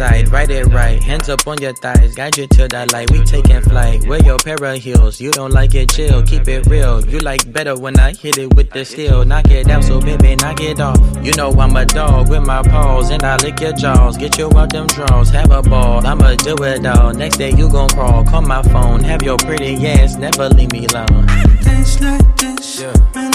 sight, write it right. Hands up on your thighs, guide you to the light. We taking flight. Wear your pair of heels. You don't like it, chill. Keep it real. You like better when I hit it with the steel. Knock it out, so baby, knock it off. You know I'm a dog with my paws, and I lick your jaws. Get you out them draws, have a ball. I'ma do it all. Next day you gon' crawl. Call my phone, have your pretty ass. Never leave me alone. Days like this, yeah.